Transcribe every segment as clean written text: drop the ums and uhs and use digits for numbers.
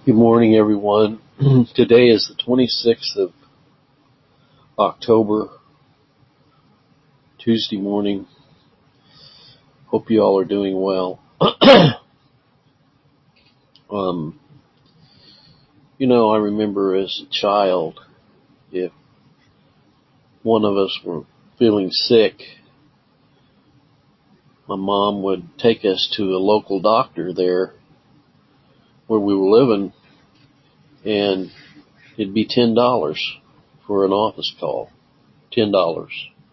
Good morning, everyone. Today is the 26th of October, Tuesday morning. Hope you all are doing well. I remember as a child, if one of us were feeling sick, my mom would take us to a local doctor there where we were living, and it'd be $10 for an office call. $10.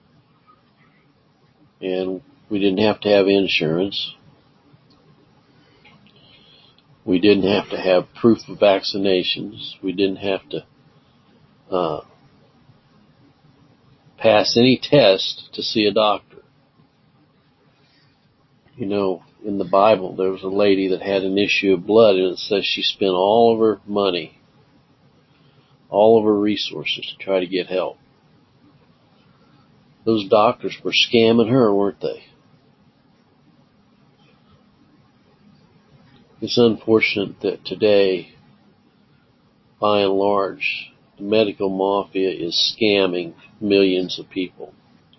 And we didn't have to have insurance. We didn't have to have proof of vaccinations. We didn't have to pass any test to see a doctor. In the Bible, there was a lady that had an issue of blood, and it says she spent all of her money, all of her resources to try to get help. Those doctors were scamming her, weren't they? It's unfortunate that today, by and large, the medical mafia is scamming millions of people.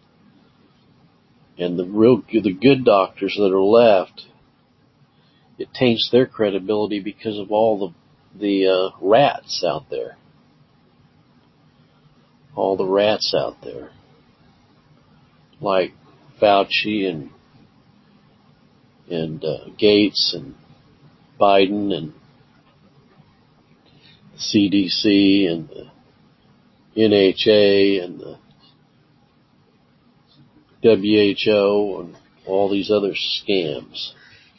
And the good doctors that are left, it taints their credibility because of all the rats out there. All the rats out there, like Fauci and Gates and Biden and CDC and the NHA and the WHO and all these other scams.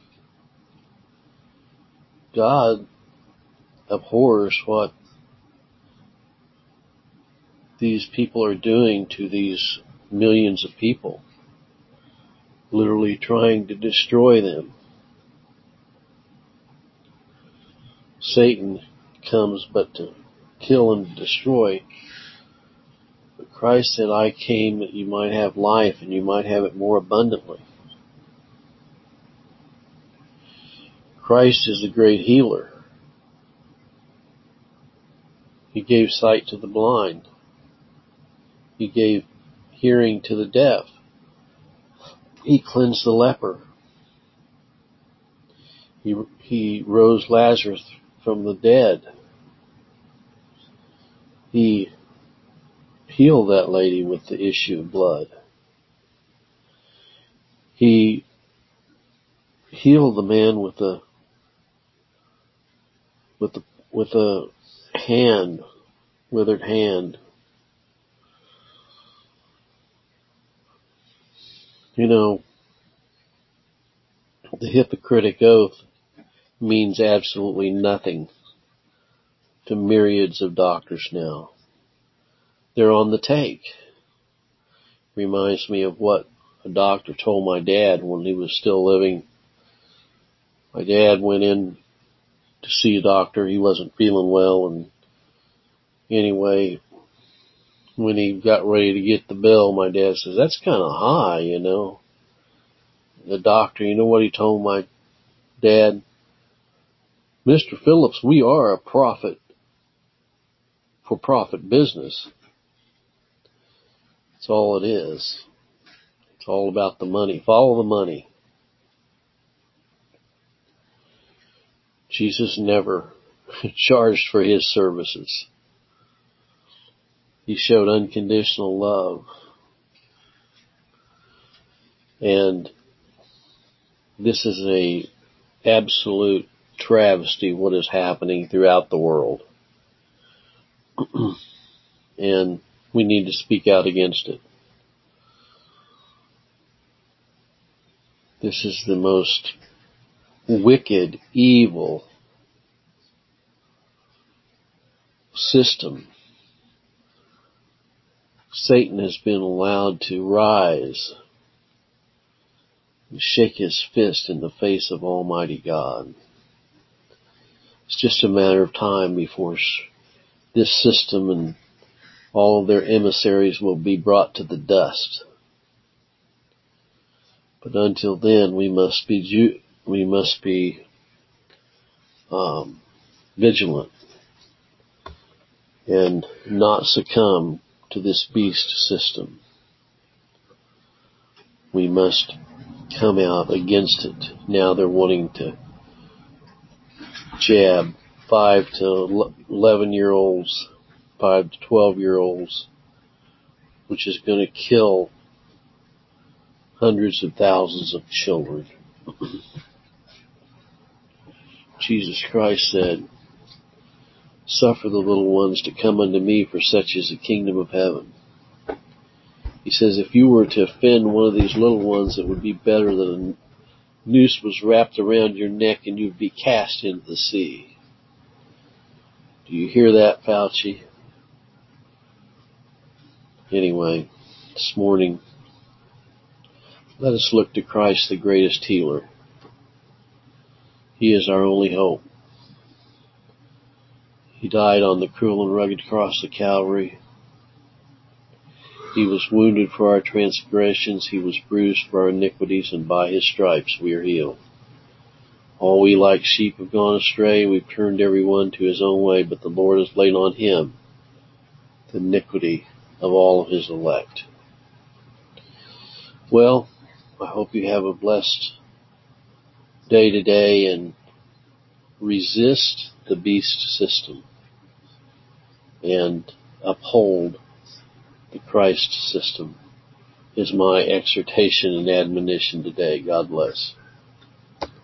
God abhors what these people are doing to these millions of people, literally trying to destroy them. Satan comes but to kill and destroy. But Christ said, I came that you might have life and you might have it more abundantly. Christ is the great healer. He gave sight to the blind. He gave hearing to the deaf. He cleansed the leper. He rose Lazarus from the dead. He healed that lady with the issue of blood. He healed the man with the hand, withered hand. The Hippocratic Oath means absolutely nothing to myriads of doctors now. They're on the take. Reminds me of what a doctor told my dad when he was still living. My dad went in to see a doctor. He wasn't feeling well, and anyway, when he got ready to get the bill, my dad says, that's kind of high, The doctor, you know what he told my dad? Mr. Phillips, we are a for-profit business. That's all it is. It's all about the money. Follow the money. Jesus never charged for his services. He showed unconditional love. And this is a absolute travesty what is happening throughout the world. And we need to speak out against it. This is the most wicked, evil system. Satan has been allowed to rise and shake his fist in the face of Almighty God. It's just a matter of time before this system and all of their emissaries will be brought to the dust. But until then, we must be vigilant and not succumb to this beast system. We must come out against it. Now they're wanting to jab 5 to 11-year-olds, 5 to 12-year-olds, which is going to kill hundreds of thousands of children. Jesus Christ said, "Suffer the little ones to come unto me, for such is the kingdom of heaven." He says, if you were to offend one of these little ones, it would be better that a noose was wrapped around your neck and you'd be cast into the sea. Do you hear that, Fauci? Anyway, this morning, let us look to Christ, the greatest healer. He is our only hope. He died on the cruel and rugged cross of Calvary. He was wounded for our transgressions. He was bruised for our iniquities, and by his stripes we are healed. All we like sheep have gone astray. We've turned every one to his own way, but the Lord has laid on him the iniquity of all of his elect. Well, I hope you have a blessed day today and resist the beast system and uphold the Christ system is my exhortation and admonition today. God bless.